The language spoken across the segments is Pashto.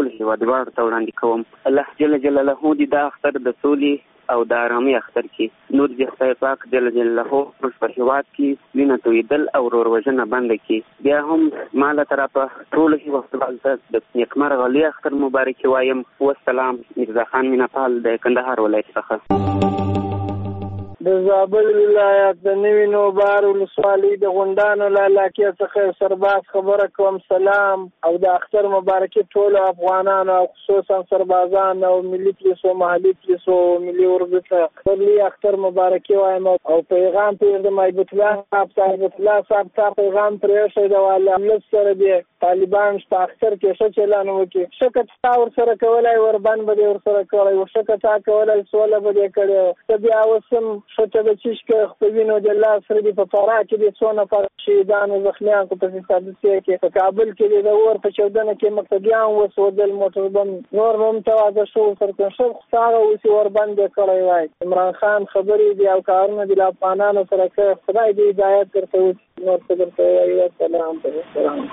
ټول هیوادوالو ته وړاندې کوم. الله جل جلاله دې دا اختر د سولې او د آرامۍ اختر کې نور دې خدای پاک جل جلاله په هیواد کې وینه تویدل او ورور وژنه بنده کړي. بیا هم ما له طرفه ټول هیوادوالو ته د نیکمرغه لوی اختر مبارک وایم. والسلام. میرزا خان میناپال د کندهار ولایت څخه. د زابل ولایت د نوي نوبار ولسوالۍ د غونډانو له علاقې څخه سرباز خبره کوم. سلام او د اختر مبارکي ټولو افغانانو او خصوصا سربازان او ملي پولیسو او محلي پولیسو او ملي اورګو ته لوی اختر مبارکي وایم او پیغام پرېږدم. ایبت الله صاحب ته پیغام پرېښی د والي سره دی طالبان په اختر کې ښه چلن وکړي. ښه که تا ورسره کولی وربند به دې ورسره کړی، ښه که تا کولی سوله به دې کړې. ته بیا اوس هم ښه ته د چشکه خپلوینو د الله سره دې په فراه کې دې څو نفر شهیدان او زخمیان کو په حادثې کې، په کابل کې دې د اور په چاودنه کې مقتدیان وسوځل، موټر بم نور هم تواضع شو سرکن شو خساره اوسې وربند کړی وای. عمران خان خبرې دي او کارونه دي له افغانانو سره کوي. خدای دې هدایت درته وکړي. نور څه درته وایي. السلام.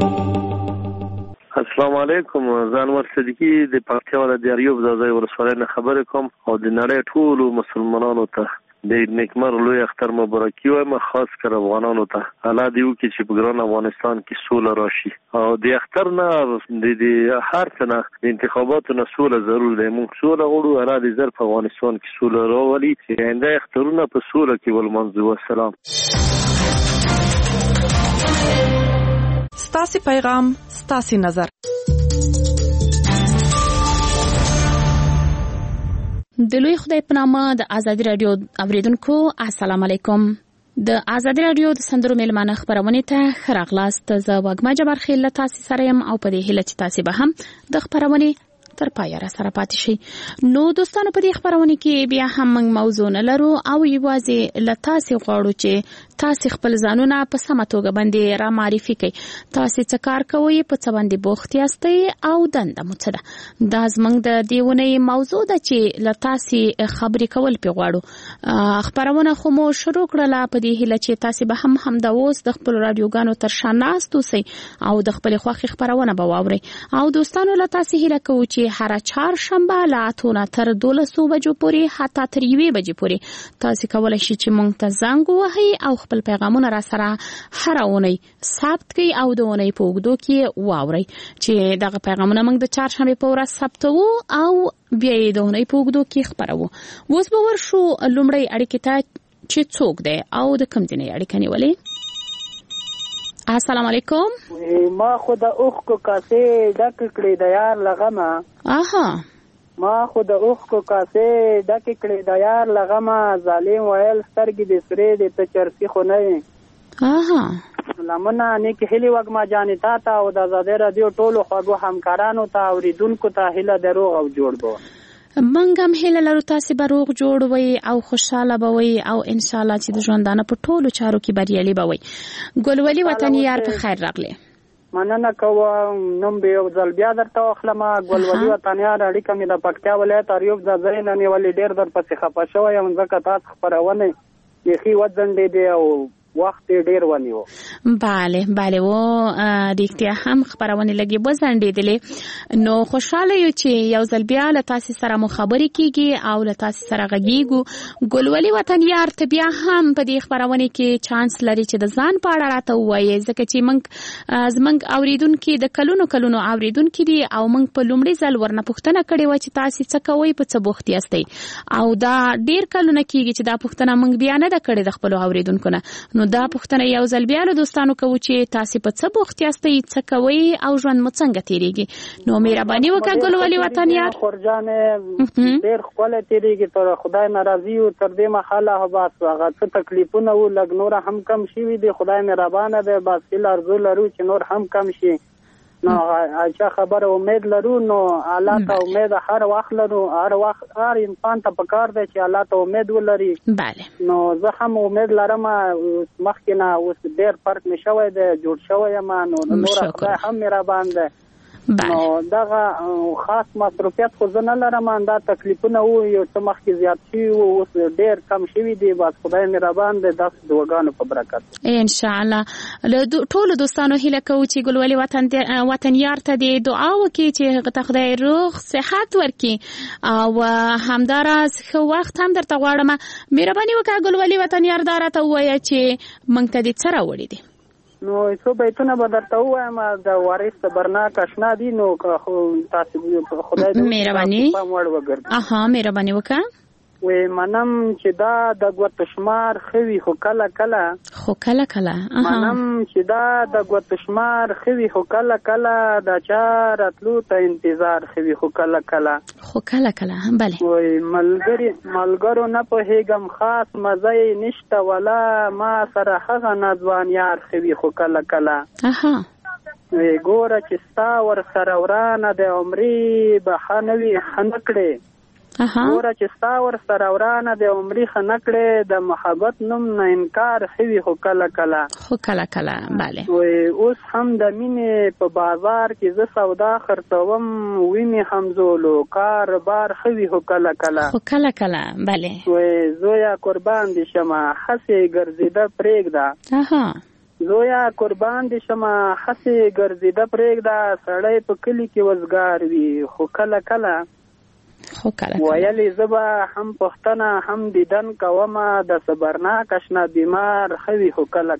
السلام علیکم. زه انور صدیقی د پکتیا ولایت د اریوب د ځای ولسوالۍ نه خبرې کوم او د نړۍ ټولو مسلمانانو ته د نیکمرغه لوی اختر مبارکي وایم. خاص کر افغانانو ته الله دې وکړي چې په ګران افغانستان کې سوله راشي او د اختر نه د هر څه نه د انتخاباتو نه سوله ضرور دی. موږ سوله غواړو. الله دې زر په افغانستان کې سوله راولي چې آینده اخترونه په سوله کې ولمانځو. والسلام. ستاسو پیغام ستاسو نظر. د لوی خدای په نامه د ازادي رادیو اوریدونکو السلام علیکم. د ازادي رادیو د سندرو میلمانه خبرونه ته خراغلاست. زه واګما جبر خیل تاسو سره يم او په دې هیله چې تاسو به هم د خبرونه تر پایه را سره پاتې شي. نو دوستانو په دې خبرونه کې بیا هم موږ موضوع نه لرو او یوازې لتاسې غواړو چې تاسو خپل ځانونه په سمه توګه باندې را معرفي کړئ. تاسو څه کار کوئ، په څه باندې بوخت یاستئ او دنده مو څه ده. دا زموږ د دیونې موضوع ده چې لتاسې خبرې کول پې غواړو. خبرونه خو مو شروع کړله په دې هیله چې تاسو به هم د اوس د خپل رادیوګانو تر شا ناست اوسئ او د خپل خوښې خبرونه به واورئ. او دوستانو لتاسې هیله کوو چې هر چهارشنبه له 8 تر 12 بجو پورې حتی تر 1 بجې پورې تاسو کولای شئ چې موږ ته زنګ ووهئ او خپل پیغامونه را سره هر اونۍ ثبت کړئ او د اونۍ په اوږدو کې واورئ چې دغه پیغامونه موږ د چهارشنبې په ورځ ثبتوو او بیا یې د اونۍ په اوږدو کې خپروو. اوس به ورشو لومړی اړیکې ته چې څوک دی او د کوم ځای نه اړیکه نیولې. السلام علیکم. ما خو د اوښکو کاسې ډک کړې د یار لغمه. ما خو د اوښکو کاسې ډک کړې د یار لغمه. ظالم ویل سترګې دې سرې دې ته چرسي خو نه یې. لمنه نیکې هیلې وږمه جانې تا ته او د ازادۍ راډیو ټولو خوږو همکارانو ته اورېدونکو ته هیله د روغ او جوړ به. منګ هم هیله لرو تاسو به روغ جوړ وئ او خوشاله به وئ او ان شاء الله چې د ژوندانه په ټولو چارو کې بریالي به وئ. ګلولي وطني یار په خیر راغلی. مننه کوم. نوم به یو ځل بیا درته واخلم. ګلولي وطني یار اړیکه مې د پکتیا ولایت اریوب د ځای نه نیولې. ډېر درپسې خفه شوی یم ځکه تاسو خپرونه بیخي وځنډېدې او وخت ډیر ونیو. بله و ریښتیا هم خبرونه لګي وځنډېدلې. نو خوشاله یو چې یو ځل بیا له تاسو سره مو خبرې کیږي او له تاسو سره غږیږو. ګلولي وطن یار ته بیا هم په دې خبرونه کې چانس لري چې د ځان په اړه راته ووایي ځکه چې زمونږ اوریدونکي د کلونو اوریدونکي دي او موږ په لومړي ځل ورنه پوښتنه کړې و چې تاسو څه کوئ، په څه بوخت یاستئ او دا ډیر کلونه کیږي چې دا پوښتنه موږ بیا نه ده کړې د خپل اوریدونکو نه. نو دا پوښتنه یو ځل بیا له دوستانو کوو چې تاسو په څه بوخت یاستئ، څه کوئ او ژوند مو څنګه تیریږي. نو مهرباني وکړه ګلولي وطن یار. خورجانې ډېر ښکلی تیریږي تر خدای ناراضي و. تر دې مخاله بس هغه څه تکلیفونه و لږ نور هم کم شوي دي. خدای مهربانه دی. بس هیله ارزو لرو چې نور هم کم شي. نو اچھا خبره امید لرو. نو الله ته امید هر وخت لرو. هر انسان ته پکار دی چې الله ته امید ولري. نو زه هم امید لرم. مخکې نه اوس ډېر فرق مې شوی دی، جوړ شوی یم. نو نور خدای هم مهربان دی. نو دغه خاص مصروفیت خو زه نه لرم، دا تکلیفونه وو یو څه مخکې زیات شوي وو، اوس ډېر کم شوي دي. بس خدای مهربان دی، داسې دعاګانو په برکت انشاءالله. له ټولو دوستانو هیله کوو چې ګلولي وطنیار ته د دعا وکړي چې هغه ته خدای روغ صحت ورکړي، او همداراز ښه وخت هم درته غواړم. مهرباني وکړه ګلولي وطنیار دا راته ووایه چې موږ ته دې څه راوړي دي. نو څو بیتونه به درته ووایم، د وارث صبرناک اشنا دي. نو تاسو خدای دې مهرباني مهرباني وکړه. وې منم چې دا د ګوتشمار خوي خو کله کله منم چې دا د ګوتشمار خوي خو کله د چا راتلو ته انتظار خوي خو کله بله. وې ملګرو نه پوهېږم خاص مزه نشته ولا ما سره هغه ناځوان یار خوي خو کله وې ګوره چې ستا ور سره ورانه د عمرې بخانوي خنکړې ګوره چې ستا ور سره ورانه د عمرې خنکړې د محبت نوم نه انکار خوي خو کله بله. وې اوس هم د مینې په بازار کې زه سودا خرڅوم، وینې همزولو کار بار خوي خو کله بله. وې زویا قربان دي شمه هسې ګرځېده پرېږده، زویا قربان دي شمه هسې ګرځېده پرېږده، سړی په کلي کې وزګار وي خو کله ویلی زبا هم پښتنه هم دیدن کومه د صبرناک اشنا بیمار خوي خو کله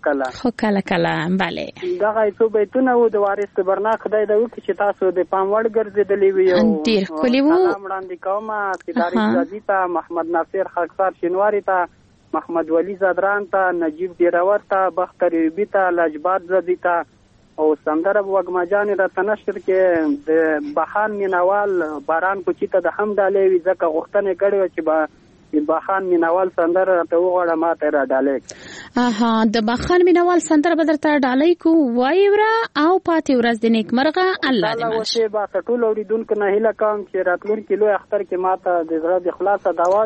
بله. دغه څو بیتونه وو د وارث صبرناک خدای دې وکړي چې تاسو د پام وړ ګرځېدلې وي. ډېر ښکلي وو. سلام وړاندې کومه سیداري زادي ته، محمد ناصر خاکسار شینواري ته، محمد ولی زادران ته، نجیب ډیراور ته، بختر ایوبي ته، لاجباد زادي ته، او سندره وګمجانې راته نشر کې د بخان مینوال باران کوچي ته د حمدالې وي، ځکه غوښتنې کړې وه چې بخان مینوال سندره راته وغواړه، ما ته یې راډالۍ. د بخان مینوال سندره به درته ډالۍ کو، وایې وره او پاتې ورځ د نیکمرغه الله دې مل شي. بس ټولو اورېدونکو نه هیله کوم چې راتلونکي لوی اختر کې ما ته د زړه د خلاصه دعا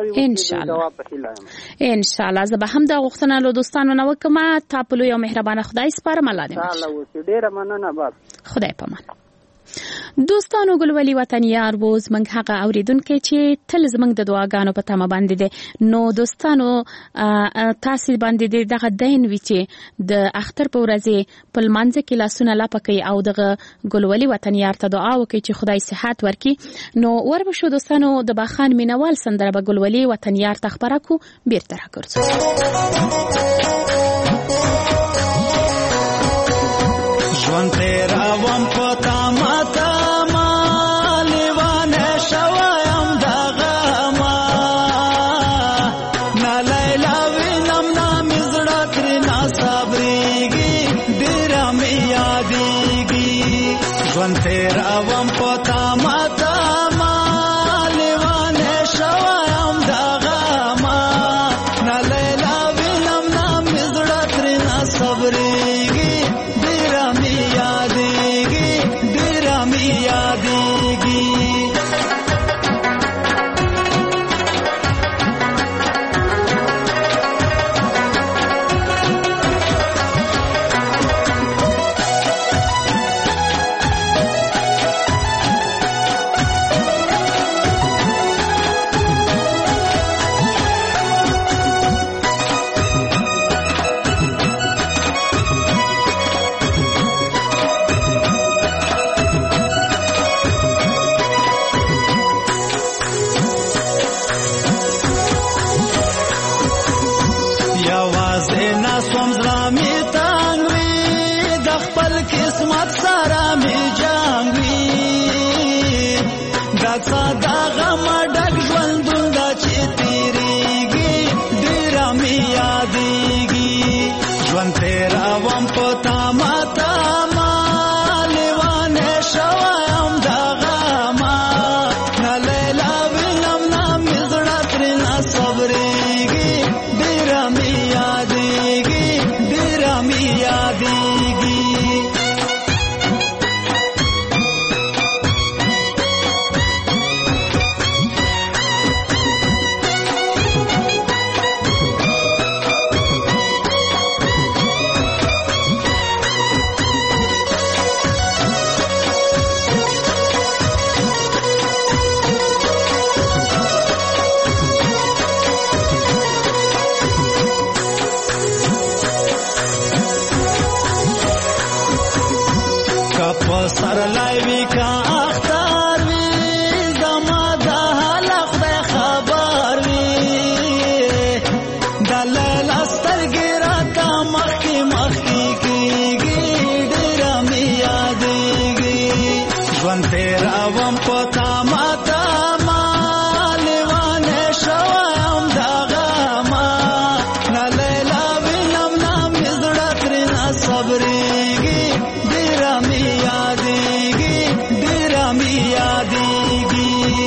وي. انشاءالله زه به هم دا غوښتنه له دوستانو نه وکړم. تا په لوی او مهربانه خدای سپارم، الله دې مل شي. ډېره مننه. بس خدای پامان. دوستانو ګلولي وطنیار وو زموږ هغه اوریدونکي چې تل زموږ د دعاګانو په تمه باندې دي. نو دوستانو تاسو باندې د دغه دین وی چې د اختر په ورځ په لمانځه کې لاسونه لاپکې او دغه ګلولي وطنیار ته دعا وکړي چې خدای صحت ورکړي. نو وربشو دوستانو د باخان مینوال سندره به ګلولي وطنیار ته خبره کو بیرته راګرځو. ژوند تیرا وم پتا ماتا لیوانه شوایم دغه نا لیلا وینم نام زړه تر نا صبرېږي ډېره مې یادېږي. ژوند تیرا وم پتا ماتا لیوانه شوایم دغه نا لیلا وینم نام زړه تر نا صبرېږي تیراوم پتا ماتا ما لیوانه شوایم داغا ما نا لیلا وینم نام زړه ترنا صبرېږي ډېره مې یادېږي ډېره مې یادېږي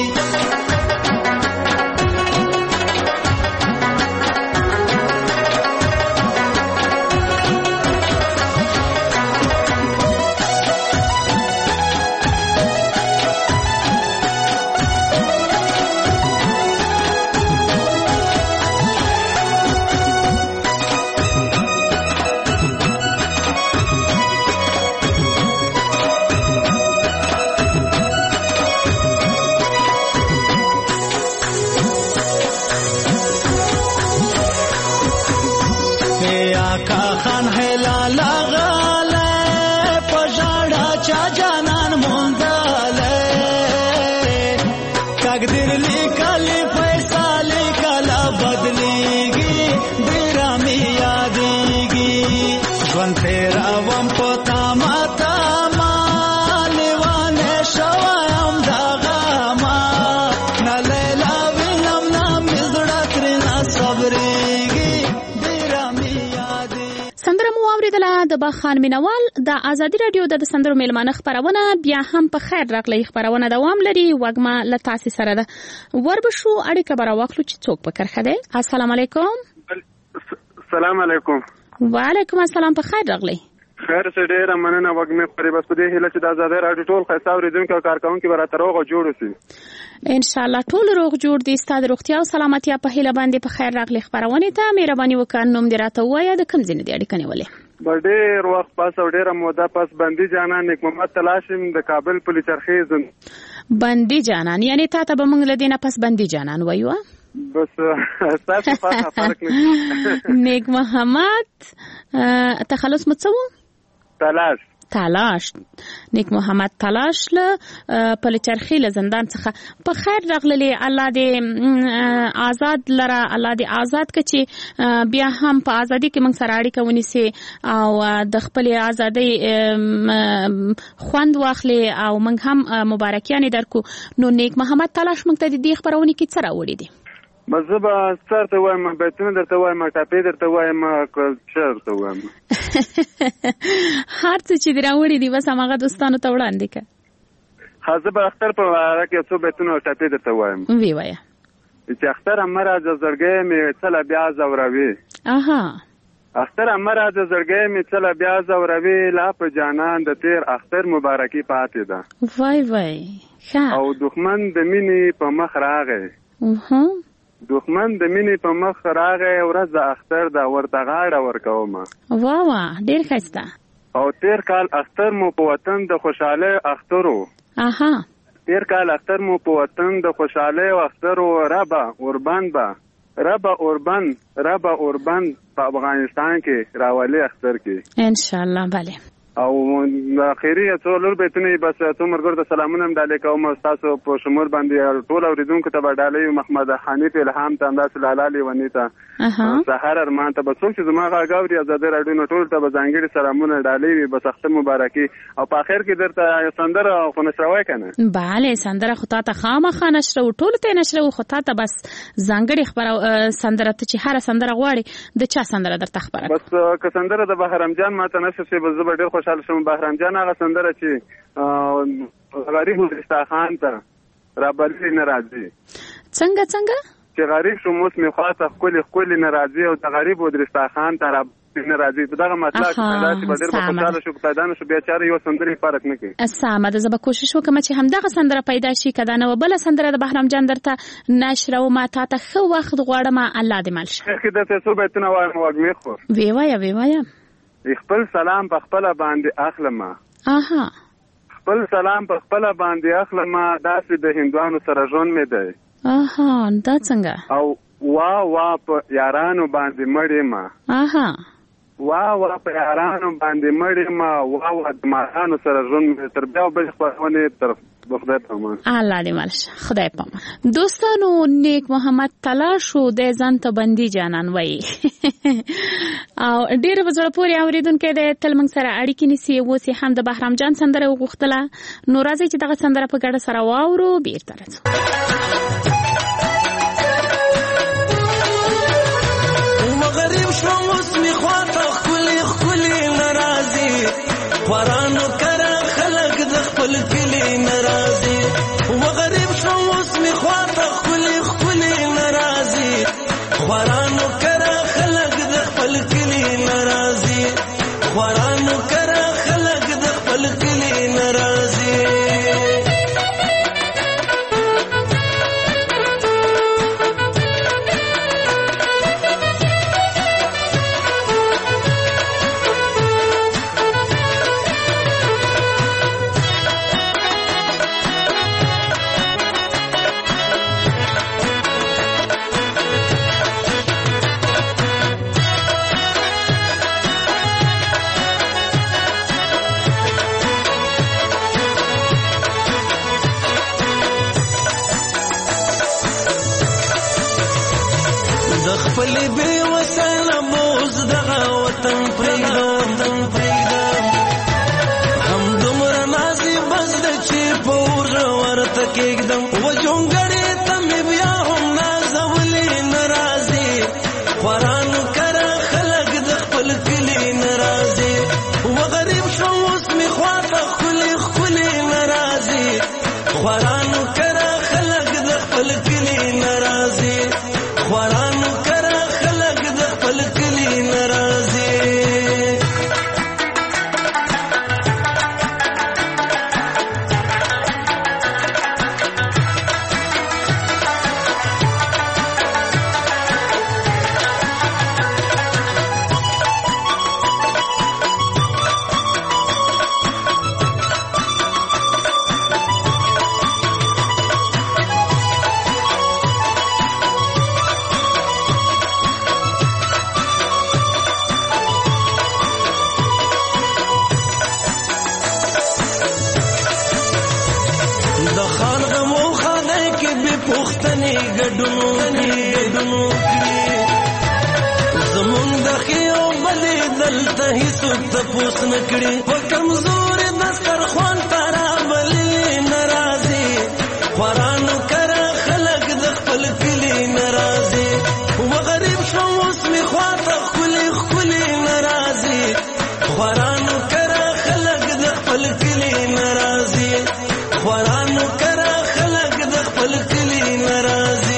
د بخان مینوال د ازادي رادیو د سندرو میلمانه خبرونه بیا هم په خیر راغلی خبرونه دوام لري وګما له تاسو سره ده وربشو اړیکه برا واخلو چې څوک په کرخه ده السلام علیکم السلام علیکم وعلیکم السلام په خیر راغلی خیر څه ډیره مننه وګمه پرې بس په دې هله چې د ازادي رادیو ټول خاصه اوریدونکو کارکونکو برا تروغ جوړ شي ان شاء الله ټول روغ جوړ دي ستاسو روغتیا او سلامتی په هله باندې په خیر راغلی خبرونه ته مهرباني وکړئ نوم دې راته وایي د کوم ځای نه دی اړیکه نیولې ډېر وخت پاس او ډېره موده پاس بندي جانان نیک محمد تلاشم د کابل پولیس چرخې زم بندي جانان یعنی تا ته به موږ لدینه پس بندي جانان وایو بس تاسو فرق نه نیک محمد تخلص مڅو تلاش نیک محمد تلاش له پلچرخی له زندان څخه په خیر راغلی الله دې آزاد لره الله دې آزاد کچي بیا هم په ازادي کې موږ سره اړیکه ونیسي او د خپل ازادي خوند واخلي او موږ هم مبارکیان درکو نو نیک محمد تلاش موږ ته دې خبرونه کې څه راوړي دي مزبا ستارته وایم بیتونه درته وایم ټاپې درته وایم کلچر ته وایم هر څه چې دراوړي دي بس هغه دوستانو ته وړاندې کړه حاضر به اختر په واره کې څو بیتونه ټاپې درته وایم وی وایا چې اختر امره د زړګې می څل بیا زوروي اختر امره د زړګې می څل بیا زوروي لا په جانان د تیر اختر مبارکي پاتې ده وای او دښمن د مینې په مخ راغی دښمن د مینې په مخ راغی ورځ د اختر د ورته غاړه ورکوم وا ډیر ښایسته او تیر کال اختر مو په وطن د خوشاله اخترو تیر کال اختر مو په وطن د خوشاله اخترو ربا اوربن په افغانستان کې راولي اختر کې ان شاء الله bale او اخیری څو لور بیتونه بس څو مرګور د سلامونه مدالې کوم تاسو په شمول باندې ټول اوریدونکو ته بدالې محمد حنیف الهام ته انداز لاله ونیتا سحر ارمان ته بس چې زما غاوري آزاد رادیو نو ټول ته بزنګړي سلامونه ډالې بس اختر مبارکي او په اخر کې درته سندره خو نشروي کنه bale سندره خو ته خامخا نشرو ټول ته نشرو خو ته بس زنګړي خبره سندره ته چې هر سندره غواړي د چا سندره درته خبره بس که سندره د بهرام جان ماته نشه شي بس زه ډېر خوشاله شم بهرام جان هغه سندره چې غریب مستخان ته رابلی ناراضي څنګه چې غریب شو موس می خاصه خپل ناراضي او د غریب مستخان ته رابلی ناراضي دغه مطلب چې په ډېر خوشاله شو پیدانه شو بیا چاره یو سندره فرق نه کوي سمه ده زه به کوشش وکم چې همدغه سندره پیدا شي کدا نه بل سندره د بهرام جان درته نشر او ما ته خو وخت غواړم الله دې مل شي کې د څه بیتونه وایم وګمې خو وی وایا خپل سلام په خپل باندې اخلم خپل سلام په خپل باندې اخلم داسې د هندوانو سره ژوند مې دی دا څنګه او وا په یارانو باندې مړې ما وا په یارانو باندې مړې ما وا د مارانو سره ژوند مې تر بیا بل خپلونه تر خدای پامان. الله دې مالشه. خدای پامان. دوستانو نیک محمد تلاشو د ځان ته بندي جانان وایي او ډېر په زړه پورې اورېدونکي د تل موږ سره اړیکې نیسي. اوس یې هم د بهرام جان سندره وغوښتله. نو راځئ چې دغه سندره په ګډه سره واورو. بیرته راځو. مغرب شو اوس مې خواته ښکلې ښکلې ناراضي خوارانو کره خلک د خپل کلي ناراضي. مغرب شو اوس مې خواته ښکلې ښکلې ناراضي خوارانو کره خلک د خپل کلي ناراضي خوارانو کره خلک د خپل کلي ناراضي. خپل بے وسله موز دغه وطن پرېږدم هم دومره نازي بس د چې په ورغه ورته کېږدم و جونګړې ته مې بیا هم نازولې ناراضي خوارانو کره خلک د خپل کلي ناراضي. و غریب شو اوس مې خواته ښکلې ښکلې ناراضي خوارانو کره خلک د خپل کلي ناراضي خوارانو کره خلک د خپل کلي ناراضي. دلته هیڅوک تپوس نه کړي په کمزورې دسترخوان ته رابللې ناراضي خوارانو کره خلک د خپل کلي ناراضي. و غریب شو اوس مې خواته ښکلې ښکلې ناراضي خوارانو کره خلک د خپل کلي ناراضي خوارانو کره خلک د خپل کلي ناراضي.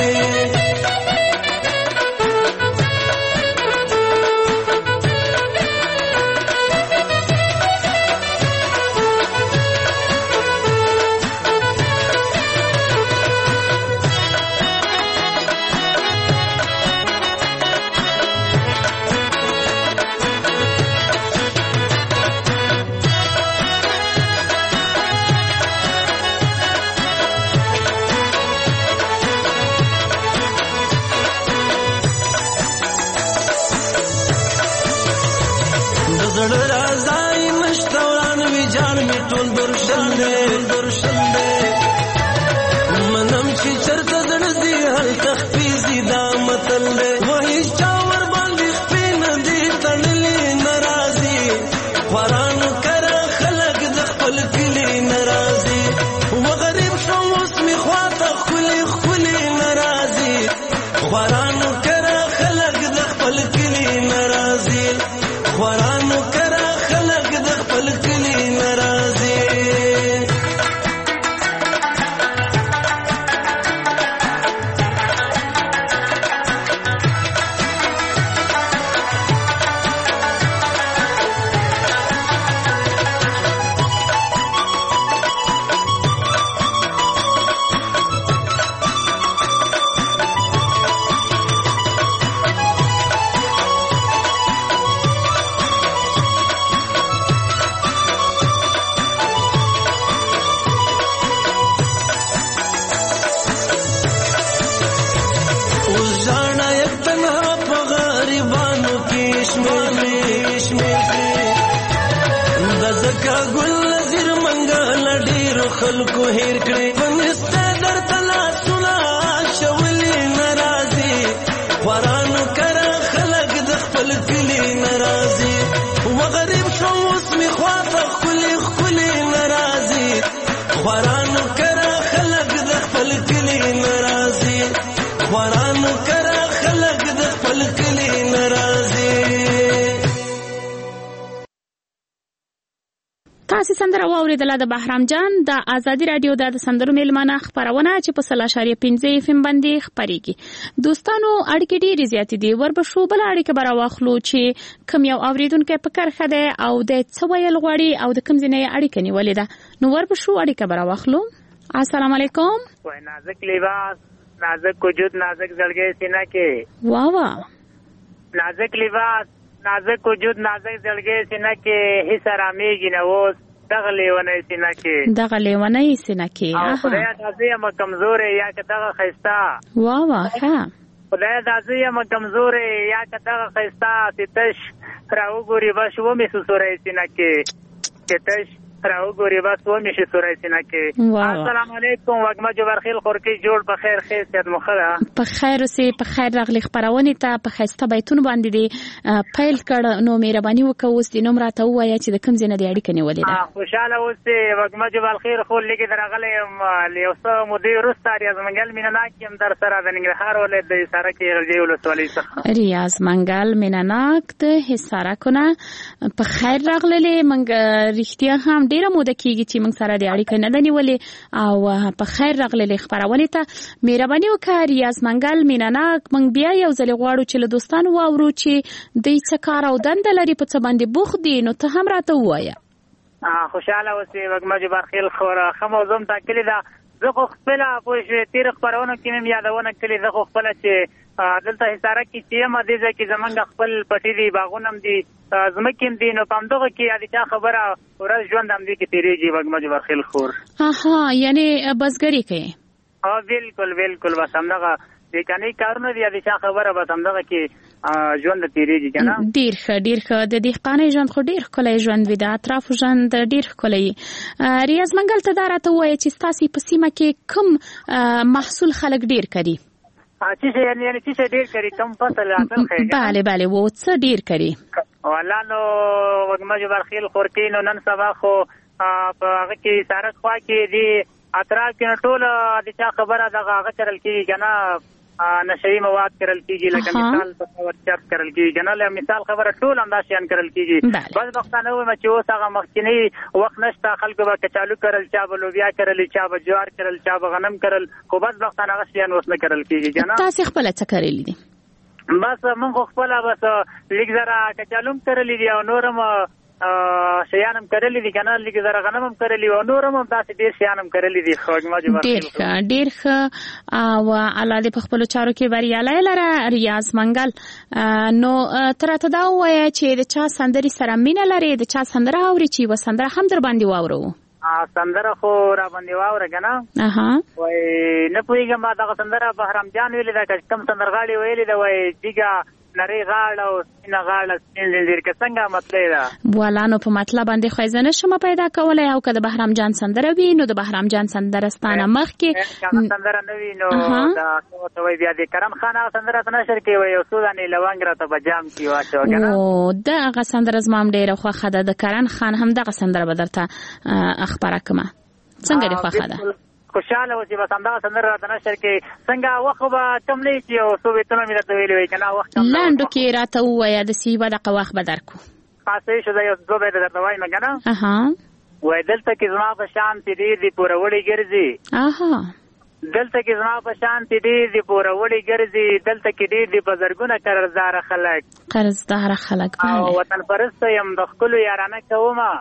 منم چې چرته زړه هل تخفیزي دا متل وهي چاور باندې خپې نه دي تړلې ناراضي خوارانو کره خلک د خپل کلي ناراضي. و غریب شو اوس مې خواته ښکلې ښکلې ناراضي خوارانو کره خلک د خپل کلي ناراضي خوارانو کره خلک د خپل کلي ناراضي. خلکو هیر کړي ونسته درته لاسونه شولې ناراضي خوارانو کرا خلک د خپل کلي ناراضي وغریب شو اوس می خواته خولي خولي ناراضي خوارانو کرا خلک د خپل کلي ناراضي خوارانو کرا خلک د خپل کلي ناراضي. تاسو سندره واوریدله د بهرام جان د ازادي رادیو د سندرو میلمانه خبرونه چې په 3.5 FM باندې خبريږي. دوستانو اړیکې ډېرې زیاتې دي وربشو بل اړیکه برا واخلو چې کوم یو اوریدونکو په کرخه ده او د څه ویل غواړي او د کوم ځای اړیکه نیولې ده نو وربشو اړیکه برا واخلو. السلام علیکم. وای نازک لباس نازک وجود نازک زړګي سینه کې واوا نازک لباس نازک وجود نازک زړګي سینه کې هیڅ آرامېږي نه اوس دغه لیونی سینه کې او خدای تاسو یم کمزورې یا که دغه ښایسته واوا ښه خدای تاسو یم کمزورې یا که دغه ښایسته چې تش راوګوري بس ومې سوسوری سینه کې چې تش راوګوري بس ومې شي سوری سینه کې. السلام علیکم وږمه جبرخیل خورکی جوړ په خیر خیر سید مخره په خیر اوسې په خیر راغلی خبرونه ته په ښایسته بیتونه باندې دی پیل کړ نو مهرباني وکړه اوس د نوم راته ووایه چې د کوم ځای نه دی اړیکه نیولې ده. خوشاله اوسې وږمه جبرخیل خو لږ درغلی یم یو څه مودې وروسته ریاض منګل مینناک یم در سره د ننګرهار ولایت د حصارک غلجی ولسوالۍ څخه ریاض منګل مینناک د حصارکونه په خیر راغلی منګ رښتیا هم ډیره موده کیږي چې موږ سره د اړیکې نه نیولې او په خیر راغلی خبرونه ته مهرباني وکړه ریاض منګل مینناک موږ بیا یو ځل غواړو چې له دوستانو واورو چې دوی څه کار او دنده لري په څه باندې بوخت دي نو ته هم راته ووایه. خوشاله اوسې وږمه جبرخیل خوره ښه موضوع ټاکلې ده. زه خو خپله پوه شوې تېر خپرونو کې مې یادونه کړې زه خو خپله چې دلته حصاره کې چې یم دې ځای کې زمونږ خپل پټي دي باغونه هم دي ځمکې هم دي نو په همدغه کې د چا خبره ورځ ژوند همدې کې تېرېږي وږمه جبرخیل خور. یعنې بزګري کوې؟ بالکل بالکل بس همدغه بیکانې کارونه دي د چا خبره بس همدغه کې ژوند تیریږي کنه. ډیر ښه د دهقانۍ ژوند خو ډیر ښکلی ژوند وي د اطرافو ژوند ډیر ښکلی. ریاض منګل ته دا راته ووایه چې ستاسې په سیمه کې کوم محصول خلک ډیر کري؟ یعنی چې ډیر کري کوم فصل اصل ښیږي؟ بله و څه ډیر کري؟ والله نو وږمه جبرخیل خورکي نو نن سبا خو په هغه کې سارک خوا کې دي اطراف کې ټول د چا خبره دغه هغه کرل کېږي که نه نشوي مواد کرل کېږي لکه مثال په ډول چرس کرل کېږي که نه مثال خبره ټول همدا شیان کرل کېږي. بس پښتانه ووایم چې اوس هغه مخکینی وخت نشته خلکو به کچالو کرل چا به لوبیا کرل چا به جوار کرل چا به غنم کرل خو بس پښتانه هغه شیان اوس نه کرل کېږي که نه. تاسې خپله څه کرلی دي؟ بس موږ خو خپله بس لږ زره کچالو هم کرلی دي او نور هم شیان هم کرلی دي که نه لږ زره غنم هم کرلی او نور هم داسې ډېر شیان هم کرلی دي. ډېر ښه او الله دې په خپلو چارو کې بریالی لره ریاض منګل. نو ته راته دا ووایه چې د چا سندرې سره مینه لرې د چا سندره اورې چې یوه سندره هم در باندې واورو؟ سندره خو را باندې واوره که نه وای نه پوهېږم ما دغه سندره بهرام جان ویلې ده که کوم سندرغاړي ویلې ده وای جګه نری غاړه او سپینه غاړه سپین زنځیر که څنګه مطلب ده والا نو په مطلب باندې خو زه نشم پیدا کولی او که د بهرام جان سندره وي نو د بهرام جان سندره ستانه مخکې سندره نه وي نو ته وایي بیا د کرم خان هغه سندره ته نشر کوي وایي یو څو دانې لونګ راته په جام کې واچوه که نه دغه سندره زما هم ډېره خوښه ده د کرن خان هم دغه سندره به درته خپره کړمه څنګه دې خوښه ده؟ خوشاله و چې بس همدغه سندره راته نشر کړي څنګه وخت به کم نه وي چې یو څو بیتونه مې درته ویلي وي که نه وخت لنډو کې راته ووایه داسې یوه دقه وخت به درکړو. صحیح شو زه یو څو بیته درته وایم که نه وایي دلته کې زما په شان چې ډېر دي پوروړي ګرځي دلته کې زما په شان چې ډېر دي پوروړي ګرځي دلته کې ډېر دي بزرګونه قرضداره خلک او وطن پرسته یم د ښکلو یارانه کومه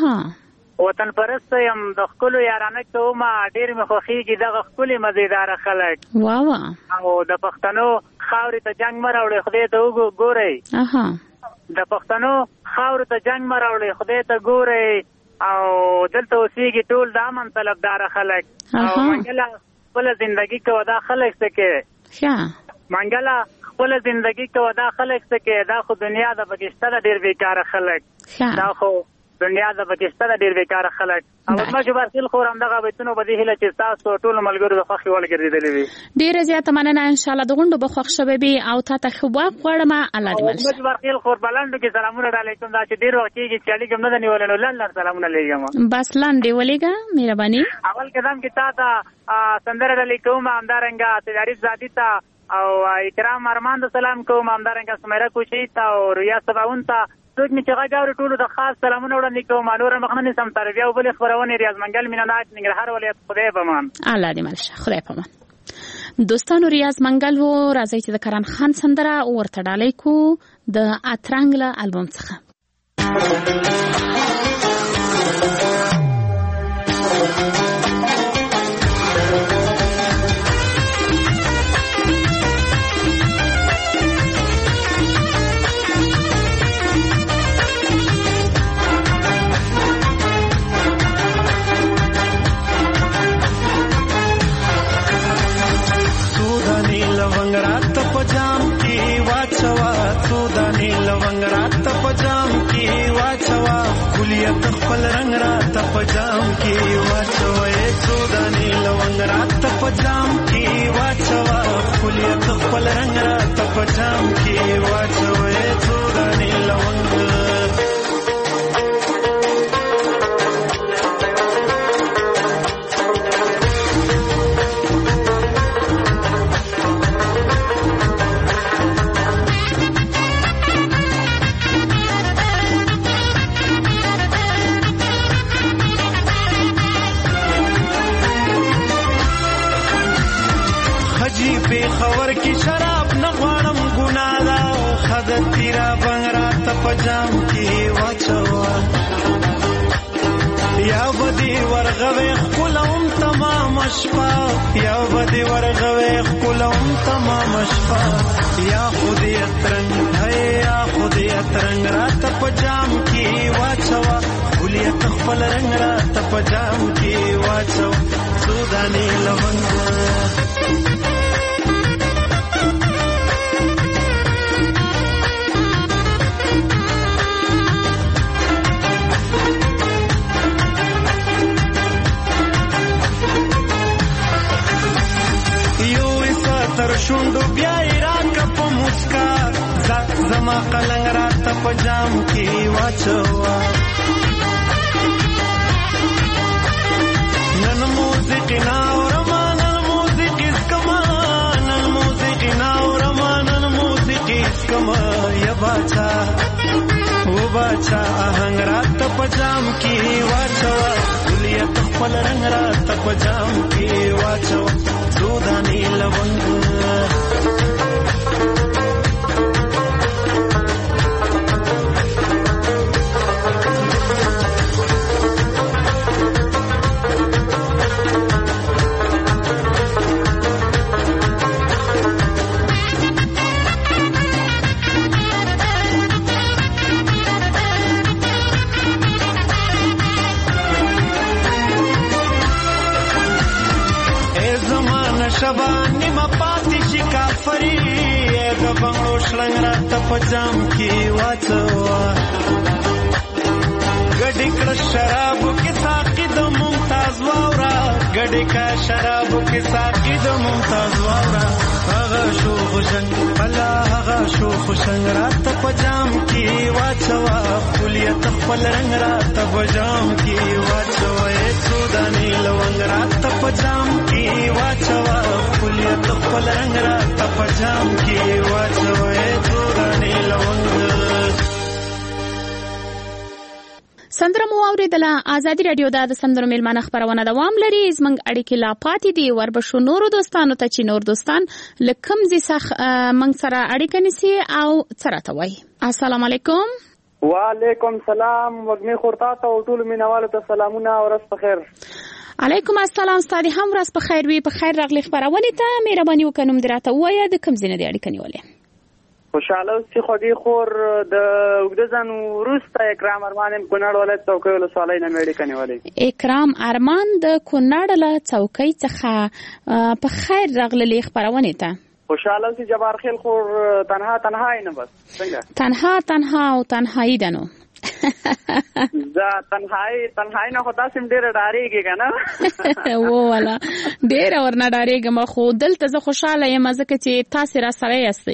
وطن پرسته یم د ښکلو یارانه کومه ډېر مې خوښېږي دغه ښکلي مزېداره خلک او د پښتنو خاورې ته جنګ مه راوړئ خدای ته وګورئ د پښتنو خاورې ته جنګ مه راوړئ خدای ته ګورئ او دلته اوسېږي ټول د امن طلبداره خلک او منګله خپله زندګي کوه دا خلک څه کې منګله خپله زندګي کوه دا خلک څه کې دا خو دنیا د پکې شته ده ډېر بېکاره خلک دا خو دنیا د پاکستان ډیر بیکاره خلک او ما چې برخیل خور هم دغه بیتونو په دې هیله چې تاسو ټول ملګرو د خوښي وړ ګرځېدلې وي. ډیره زیاته مننه. ان شاء الله د غونډو به خوښ شوي وي او تا ته ښه وخت غواړم. الله دې مل شه. برخیل خور بلندو کې سلامونه علیکم. دا چې ډیر وخت کېږي چې اړیکه نه نیولې نو لاندې سلامونه لېږم. بس لاندې ولېږه مهرباني. اول قدم کې تا ته سندره علیکم همدارنګه تجارت زادی ته او اکرام ارمان د سلام کوم همدارنګه سمیرا کوچی ته او ریا سباون ته څوک می چې غاوري ټولو د خاص سلامونه وړاندې کوم. نور مخننه سم تربیه او بل خبرونه ریاض منګل مینانات ننګرهار ولایت خدای پامان. الله دې مل شه. خدای پامان. دوستانو ریاض منګل وو راځي چې د کران خان سندره ورته ډالۍ کو د اترنګ له البوم څخه. पजाम की वाचवा सोदानी लवंग रात पजाम की वाचवा कुलियत पल रंग रात पजाम की वाचवा सोदानी लवंग रात पजाम की वाचवा कुलियत पल रंग रात पजाम की वाचवा सोदानी लवंग خبر کی شراب نه غواړم ګناه ده خدای تیرا بنگرا ته پجام کی واچوا یا بدی ورغوي خلوم تمام شپه یا بدی ورغوي خلوم تمام شپه یا خودی اترنګ ہے یا خودی اترنګ رات پجام کی واچوا خلیت خپل رنگ رات پجام کی واچوا سودانی لونګ تر شوندو بیا ایران کا په مسکا زما قلنګ رات په جام کې واچوا نن موسیقي ناورما نن موسیقي اسکما نن موسیقي ناورما نن موسیقي اسکما یا باچا و باچا آهنګ رات په جام کې واچوا کلیت خپل رنگ رات په جام کې واچوا سودانی لونګ شبانی ما پاتی شکافری د بنگلو شلنګ رات پجام کی واچوا گډی کړه شراب کی ساقی د ممتاز واورا گډی کا شراب کی ساقی د ممتاز واورا هغه شو خوشنګ الله هغه شو خوشنګ رات پجام کی واچوا کلیت خپل رنگ رات پجام کی واچوا سودانی لونګ رات پجام کی واچوا کلیت خپل رنگ رات پجام کی واچوا سودانی لونګ سندره مو اوریدله. آزادي رادیو د سندرو میلمانه خبرونه دوام لري. زمنګ اړیکې لا پاتې دي وربشو نورو دوستانو ته چې نور دوستان لکم زی سخ منګ سره اړیکه نسی او سره وای. السلام علیکم. وعلیکم سلام وګمی خورتا ته ټول مینوالو ته سلامونه او ورځ بخیر. علیکم السلام ستاسو هم ورځ بخیر وي. په خیر راغلی خبرونه ته مهرباني وکړم دراته وای د کم زینه د اړیکه نیولې. خوشاله اوسې خدای خور د وګدزن ورسته اکرام ارمان کونړ ولایت چوکۍ له سوالای نه مېړي کنيولې. اکرام ارمان د کونړ له چوکۍ څخه په خیر راغلی خبرونه ته. خوشاله اوسې جبار خیل خور تنها نه بس څنګه تنها او تنهایی دنو دا تنهایی نه خو تاسو ډېر ډارېږئ کنه و والا ډېر ورنه ډارېږم خو دلته زه خوشاله یم ځکه چې تاسو را سره یاستئ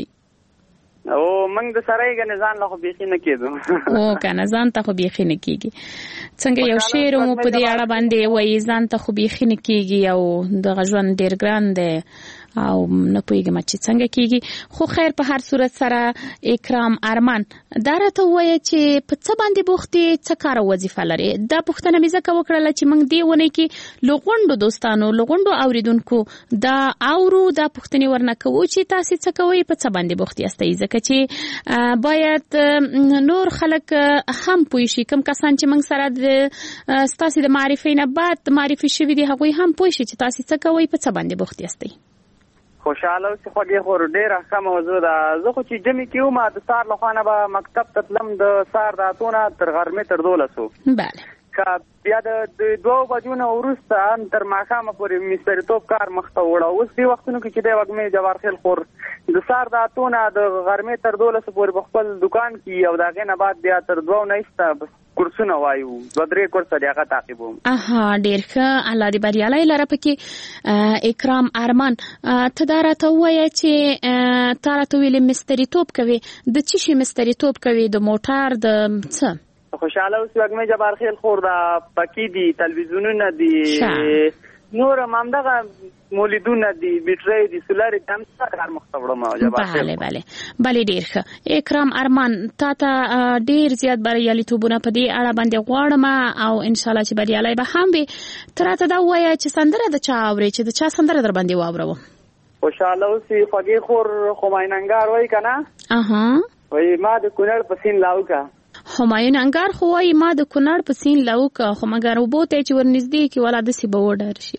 او موږ د سره یې غنه ځان له خو بيخي نه کېدو او کنه ځان ته خو بيخي نه کېږي څنګه یو شعر مو په دې اړه باندې وایي ځان ته خو بيخي نه کېږي او د غژوند ډېر ګران دی او نه پوهیږم چې څنګه کېږي خو خیر په هر صورت سره اکرام ارمان دا راته وایي چې په څه باندې بوختي څه کار وظیفه لري دا پوښتنه مې ځکه وکړله چې موږ دې ونه کې لغونډو دوستانو لغونډو اوریدونکو دا اورو دا پوښتنې ورنه کوو چې تاسو څه کوئ په څه باندې بوختي یاستئ ځکه چې باید نور خلک هم پوه شي کوم کسان چې موږ سره ستاسو د معرفي نه بعد معرفي شوي دي هغوی هم پوه شي چې تاسو څه کوئ په څه باندې بوختي یاستئ خوشاله اوسې خوږې خور ډېره ښه موضوع ده زه خو چې جمعې کې وم د سهار له خوا نه به مکتب ته تلم د سهار د 8 نه تر غرمې تر 12 بله که بیا د 2 بجو نه وروسته تر ماښامه پورې مستریتوب کار مخته وړه اوس دې وختونو کې چې دی وږمې جوارخیل خور د سهار د 8 نه د غرمې تر 12 پورې په خپل دکان کې او د هغې نه بعد بیا تر 2 نه ایسته کورسونه وایو 2-3 کورسه دی هغه تعقیبوم ډېر ښه الله دې بریالی لره پکې اکرام ارمان ته دا راته ووایه چې تا راته ویلې مستریتوب کوې د څه شي مستریتوب کوې د موټر د څه خوشاله اوسې وږمې جبارخیل خور دا پکې دي تلویزیونونه دي نور همدغه مولیدونه دي بیټرۍ دي سولاري هم څه کار مخته وړم جبارخیل بله ډېر ښه اکرام ارمان تا ته ډېر زیات بریالیتوبونه په دې اړه باندې غواړم او انشاءالله چې بریالی به هم وي ته راته دا ووایه چې سندره د چا اورې چې د چا سندره در باندې واورو خوشاله اوسې خوږې خور همایون انګار وایي که نه وایي ما د کونړ په سیند لاوکه همایون انګار خو وایي ما د کونړ په سیند لاوکه خو مګر اوبو ته چې ورنږدې کړي والا داسې به وډار شي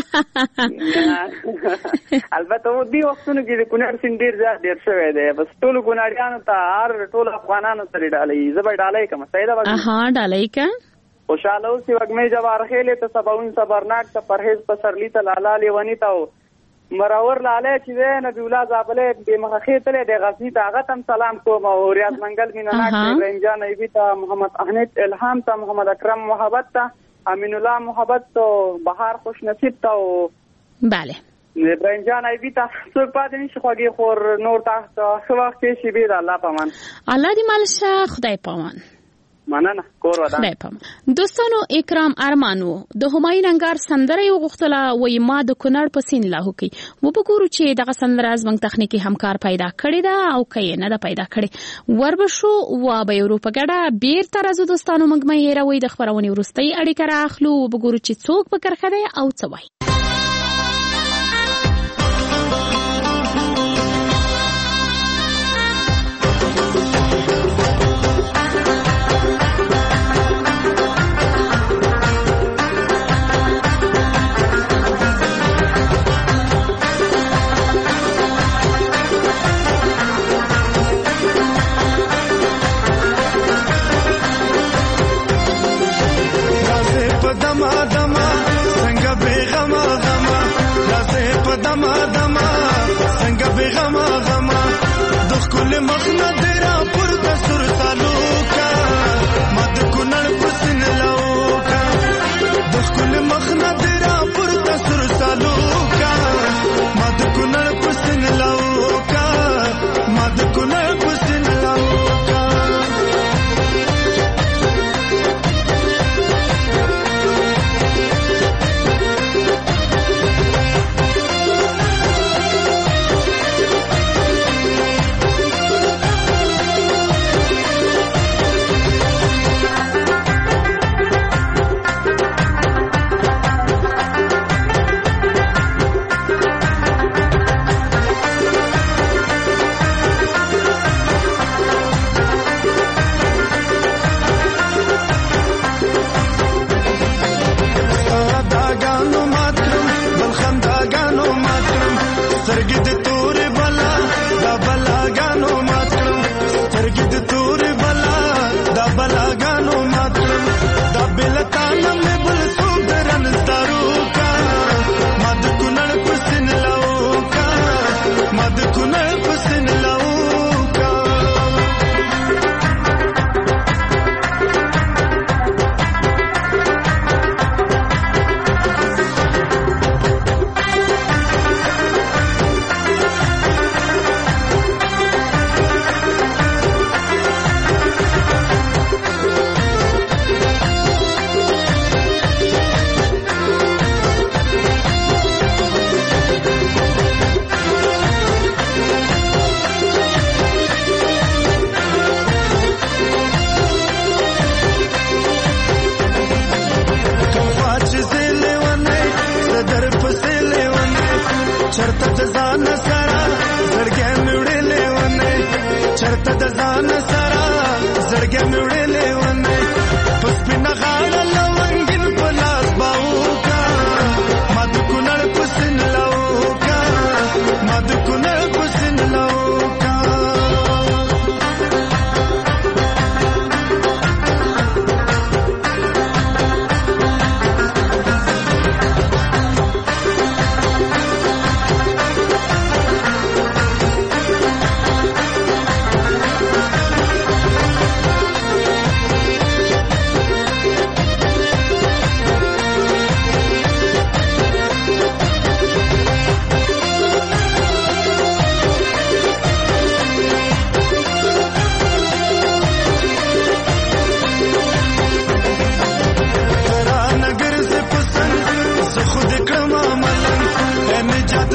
البته دې وختونو کې د کونړ سیند ډېر زیات ډېر شوی دی بس ټولو کونړیانو ته هر ټولو افغانانو سره ډالۍ زه به ډالۍ کوم سیده وږمې ډالۍ که خوشاله اوسې وږمې جوارخیلې ته سباون صبرناک ته پرهیز پسرلي ته لالا لیوني ته مراور لاله چې دی نبی الله زابلې بې مخه خېتلې دی غزني ته هغه ته سلام کوم او ریاض منګل میناناک ابراهیم جان ایبي ته محمد احمد الهام ته محمد اکرم محبت ته امین الله محبت ته بهار خوش نصیب ته بله ابراهیم جان ایبي ته څوک پاتې نشي خوږې خور نور تاسو ښه وخت تېر شي بې د الله پامان الله دې مال شه خدای پامان مننه کور ودان دوستانو اکرام ارمانو د همایون انګار سندره یو غوښتله وایي ما د کونړ په سیند لاهو کې وبګورو چې دغه سندره زموږ تخنیکي همکار پیدا کړې ده او که یې نه ده پیدا کړې وربشو و به یې ورو په ګډه بیرته راځو دوستانو موږ مه هېروئ د خپرونې وروستۍ اړیکه رااخلو وبګورو چې څوک په کرښه دی او څه وایي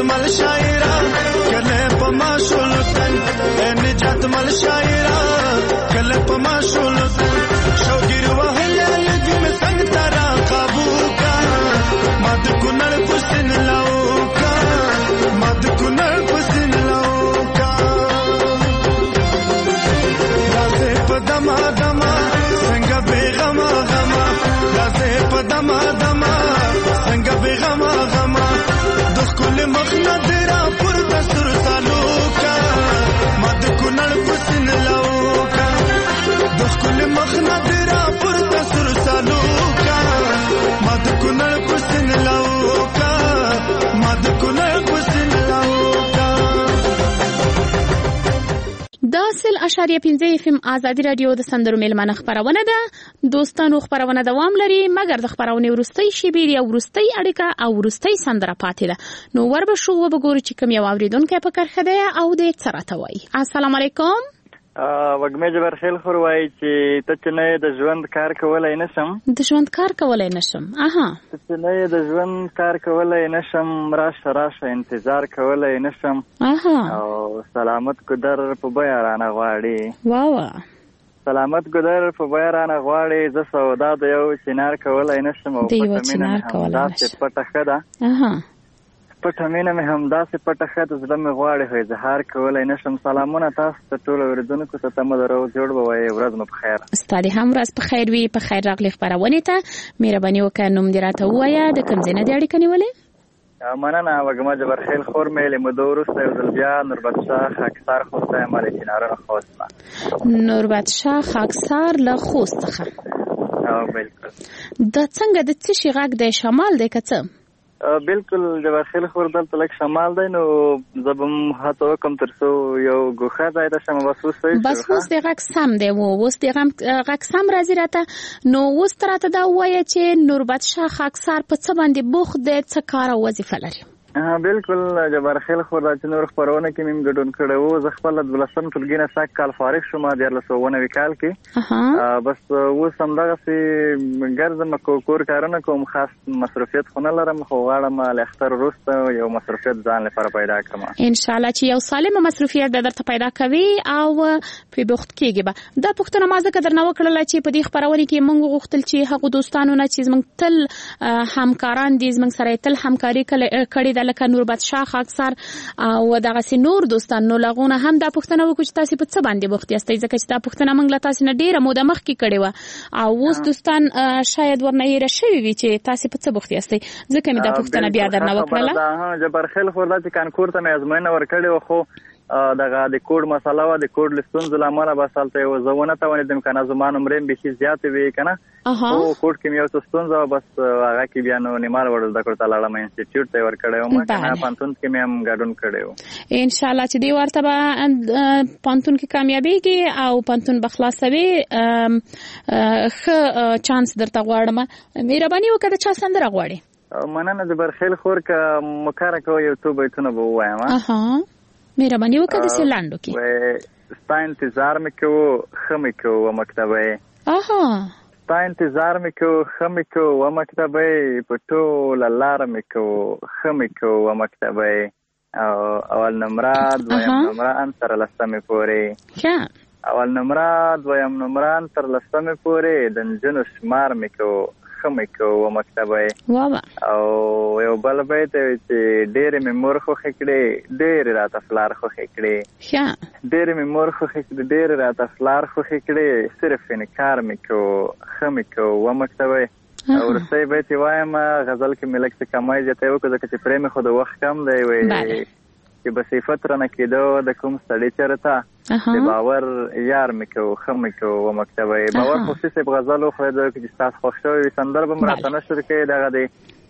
مل شاعرا کله پما شولتن نجات مل شاعرا کله پما شولتن شوګر وهله لګم څنګ ترا قابو کا مد کونړ پسن لاو کا مد کونړ پسن لاو کا لاسه پدما دما څنګه بیغما غما لاسه پدما دما څنګه بیغما غما دخل مخنا تیرا پر تسر سالو کا مد کونړ پسن لاو کا دخل مخنا تیرا پر تسر سالو کا مد کونړ پسن لاو کا مد کونړ پسن لاو کا. دا 0.5 FM آزادي رادیو د سندرو میلمانه خبرونه ده. دوستانو خبرونه دوام لري مګر د خبرونه ورستۍ شیبې یا ورستۍ اړیکه او ورستۍ سندره پاتې ده. نو وربه شو وګورو چې کوم یو اوریدونکو په کرخه ده او د اتصالات وای. السلام علیکم. وګمې جبر خیل خور وای چې ته چې نه د ژوند کار کولای نشم. د ژوند کار کولای نشم. اها. ته چې نه د ژوند کار کولای نشم راشه انتظار کولای نشم. اها. او سلامت ګدر په بیا رانه غواړي. واو. سلامت ګدر په بیا رانه غواړي ز سودا د یو چنار کولای نشم او په مینه همدا څه پټه خدا. اها. پټه مینه مې همدا څه پټه خدا زړه مې غواړي خو اظهار کولای نشم. سلامونه تاسو ته ټول اوریدونکو ته تم درو جوړ وای ورځ مو په خیر. ستاسو هم ورځ په خیر وي. په خیر راغلی خبرونه ته مهرباني وکړئ نوم دې راته وایا د کوم ځای نه دی اړیکه نیولې؟ مننه وګما جبر خیل خور مې له مدورس ته ځل بیا نوربت شاه خاکسار خوسته مال چناره خوسته نوربت شاه خاکسار له خوسته. بالکل. د څنګه د څه شي غږ د شمال دی کڅه؟ بالکل جبر خیل خور دلته لک شمال دی نو زبم هاتو کم ترسو یو ګوخه ځای د شمال وسوس دی. بس اوس د غږ سم دی اوس د غږ سم راځي راته. نو اوس تراته دا وایي چې نوربت شاه خاکسار په څه باندې بوخت دی څه کار او وظیفه لري؟ بالکل جبر خیل خور د نور خبرونه کې مم ګډون کړو. زه خپل د ولسم ټولګینه ساک کال فارغ شوم د 1990 کال کې. بس اوس هم دغه سي ګرځم کور کارونه کوم خاص مصروفیت خو نه لرم خو غواړم له اختر وروسته یو مصروفیت ځان لپاره پیدا کړم. ان شاء الله چې یو سالم مصروفیت درته پیدا کوي او په بوخت کېږي. دا پښتنه مازه قدر نه وکړل چې په دې خبرونه کې موږ غوښتل چې هغه دوستانو نه چې موږ تل همکاران دي موږ سره تل همکاري کړي لکه نوربت شاه خاکسار او دغه سي نور دوستان نو لغونه هم دا پښتنه وکړي چې تاسو په څه باندې بوخت یاست ځکه چې دا پښتنه موږ له تاسو نه ډیره موده مخکې کړې و او اوس دوستان شاید ورنه یې راشي وي چې تاسو په څه بوخت یاست ځکه مې دا پښتنه بیا درنه وکړله. جبر خیل خور دا چې کانکور ته مې ازموینه ورکړې و خو دغه د کوډ مسله و د کوډ لستون زلامه بسالته یو زونه ته ونیدم کنه زمان عمرم به شي زیات وي کنه او کوډ کې یو څه بس هغه کې بیا نو نیمال ورل د کوټه لاړم انسټیټیوټ ته ور کړو ما کنه پانتون کې مې هم ګډون کړو. ان شاء الله چې دی ورته به پانتون کې کامیابیږي او پانتون بخلاصوي خ چانس درته غواړم. مهرباني وکړه چا سندره غواړي؟ مننه جبر خیل خور کا مکاره کو یو تو بیتونه بو وایم. مهرباني وکړه د سلاندو کې ستا انتظار مکو خمه کو و مکتبه. ستا انتظار مکو خمه کو و مکتبه پټو لار مکو خمه کو و مکتبه اول نمراد ویم نمران تر لسمه پورې. اول نمراد ویم نمران تر لسمه پورې دنجن شمار مکو خمکو و مکتبه او یو بل بیت چې ډېر مې مور خو خکړې ډېر راته فلار خو خکړې ډېر مې مور خو خکړې ډېر راته فلار خو خکړې صرف انکار مې کو خمکو و مکتبه. او رسې بیت وایم غزل کې ملک څه کمای جته و کده چې پرې مې خو د وخت کم دی وي چې بصفت رانه کېدو د کوم سړی چرته د باور یار مکو خمکو و مکتبه. باور خصوصي په غزل خو د چې تاسو خوښ شوی سندر به مرته نشر کې دغه دی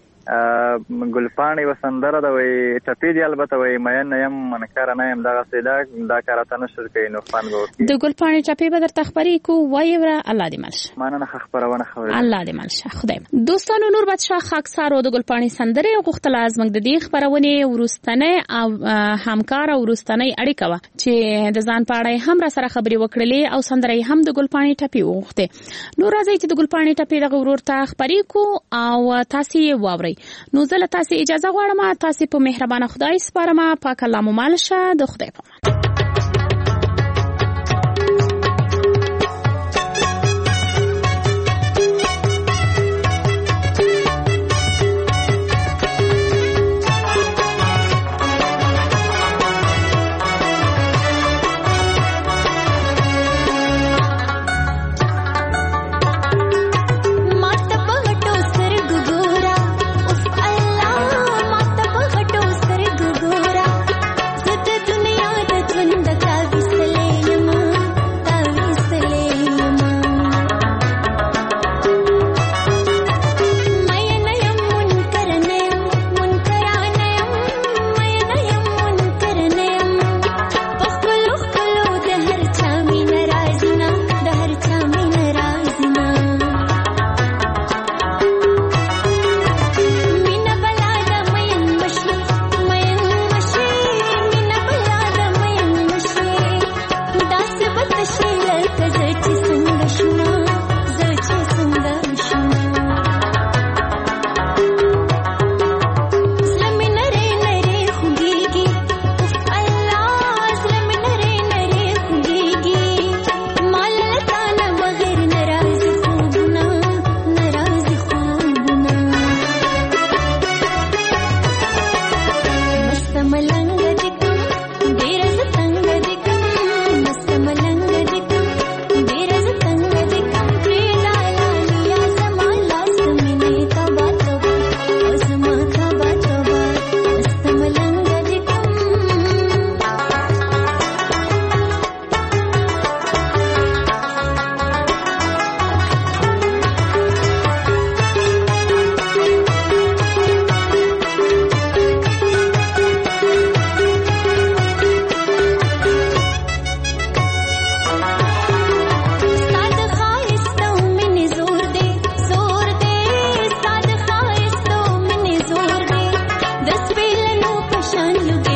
ګلپانی وسندره د وی ټپی دی البته وی مې نه يم منکر نه يم دغه سیدا دا کارته نشر کې نو فن وو د ګلپانی ټپی به درته خبرې کو وای ور الله دې مالش مانه خبرونه خبره الله دې مالش خدای. دوستانو نوربت شاه خاکسار او د ګلپانی سندره غوښتل ازمنګ د دې خبرونه ورستنه او همکار او ورستنه اړیکه و چې د ځان پاړې هم را سره خبرې وکړلې او سندره هم د ګلپانی ټپی وغوښته. نو راځي چې د ګلپانی ټپی د غورور ته خبرې کو او تاسو واوري. نو زه له تاسې اجازه غواړم، تاسې په مهربانه خدای سپارم. پاک الله مو مل شه. د خدای په امان. This feeling no passion you